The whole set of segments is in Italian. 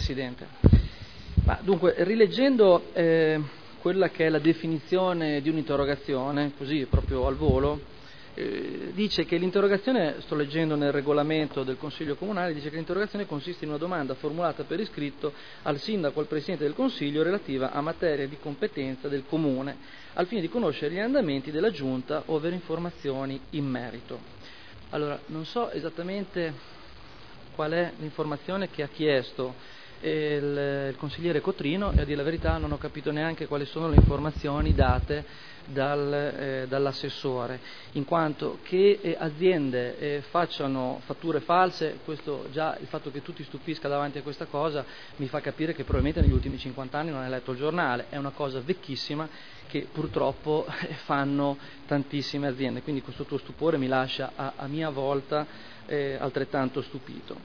Presidente. Dunque, rileggendo quella che è la definizione di un'interrogazione, così proprio al volo, dice che l'interrogazione, sto leggendo nel regolamento del Consiglio Comunale, dice che l'interrogazione consiste in una domanda formulata per iscritto al Sindaco o al Presidente del Consiglio relativa a materia di competenza del Comune, al fine di conoscere gli andamenti della Giunta o avere informazioni in merito. Allora, non so esattamente qual è l'informazione che ha chiesto il consigliere Cotrino, e a dire la verità non ho capito neanche quali sono le informazioni date dall'assessore, in quanto che aziende facciano fatture false, questo già il fatto che tu ti stupisca davanti a questa cosa mi fa capire che probabilmente negli ultimi 50 anni non hai letto il giornale, è una cosa vecchissima che purtroppo fanno tantissime aziende, quindi questo tuo stupore mi lascia a mia volta altrettanto stupito.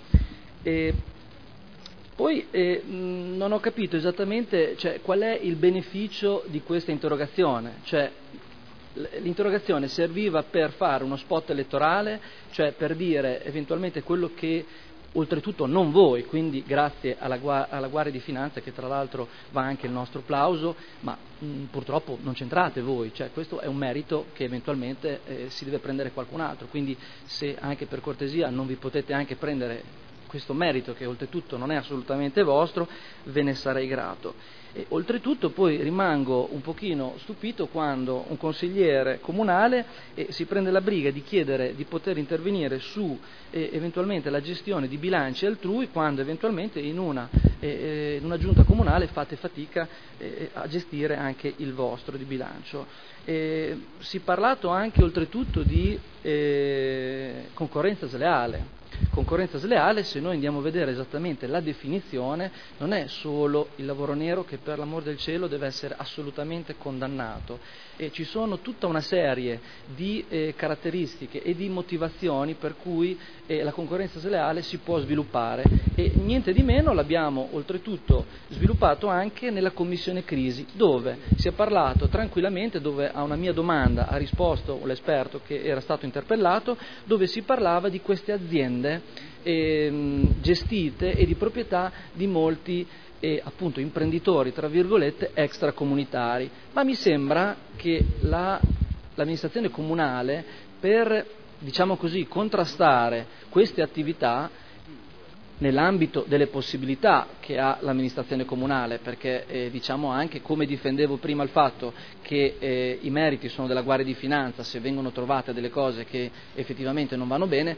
Poi non ho capito esattamente qual è il beneficio di questa interrogazione, l'interrogazione serviva per fare uno spot elettorale, cioè per dire eventualmente quello che oltretutto non voi, quindi grazie alla Guardia di Finanza, che tra l'altro va anche il nostro plauso, ma purtroppo non c'entrate voi, questo è un merito che eventualmente si deve prendere qualcun altro, quindi se anche per cortesia non vi potete anche prendere questo merito, che oltretutto non è assolutamente vostro, ve ne sarei grato. E oltretutto poi rimango un pochino stupito quando un consigliere comunale si prende la briga di chiedere di poter intervenire su eventualmente la gestione di bilanci altrui, quando eventualmente in una giunta comunale fate fatica a gestire anche il vostro di bilancio. Si è parlato anche oltretutto di concorrenza sleale. Concorrenza sleale, se noi andiamo a vedere esattamente la definizione, non è solo il lavoro nero, che per l'amor del cielo deve essere assolutamente condannato, e ci sono tutta una serie di caratteristiche e di motivazioni per cui la concorrenza sleale si può sviluppare, e niente di meno l'abbiamo oltretutto sviluppato anche nella commissione crisi, dove si è parlato tranquillamente, dove a una mia domanda ha risposto l'esperto che era stato interpellato, dove si parlava di queste aziende gestite e di proprietà di molti appunto imprenditori tra virgolette extracomunitari, ma mi sembra che l'amministrazione comunale, per diciamo così contrastare queste attività nell'ambito delle possibilità che ha l'amministrazione comunale, perché diciamo anche, come difendevo prima il fatto che i meriti sono della Guardia di Finanza, se vengono trovate delle cose che effettivamente non vanno bene,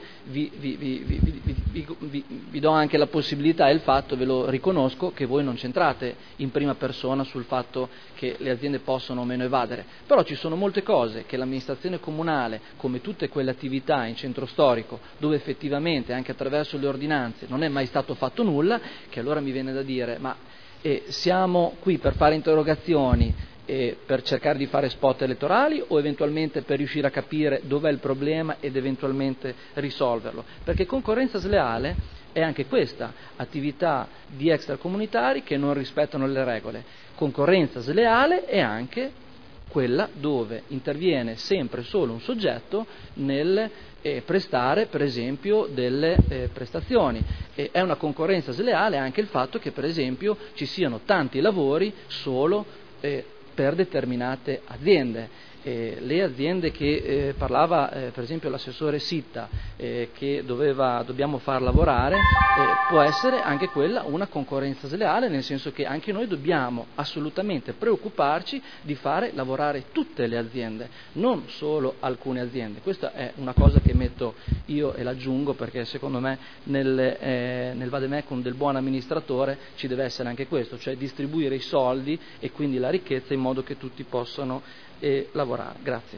vi do anche la possibilità e il fatto, ve lo riconosco, che voi non c'entrate in prima persona sul fatto che le aziende possono o meno evadere, però ci sono molte cose che l'amministrazione comunale, come tutte quelle attività in centro storico, dove effettivamente anche attraverso le ordinanze non è mai stato fatto nulla, che allora mi viene da dire, ma siamo qui per fare interrogazioni per cercare di fare spot elettorali, o eventualmente per riuscire a capire dov'è il problema ed eventualmente risolverlo? Perché concorrenza sleale è anche questa, attività di extracomunitari che non rispettano le regole. Concorrenza sleale è anche quella dove interviene sempre solo un soggetto nel prestare per esempio delle prestazioni, è una concorrenza sleale anche il fatto che per esempio ci siano tanti lavori solo per determinate aziende. Le aziende che parlava per esempio l'assessore Sitta, che dobbiamo far lavorare, può essere anche quella una concorrenza sleale, nel senso che anche noi dobbiamo assolutamente preoccuparci di fare lavorare tutte le aziende, non solo alcune aziende. Questa è una cosa che metto io e l'aggiungo, perché secondo me nel vademecum del buon amministratore ci deve essere anche questo, cioè distribuire i soldi e quindi la ricchezza in modo che tutti possano lavorare. Grazie.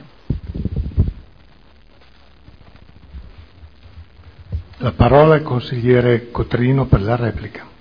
La parola al consigliere Cotrino per la replica.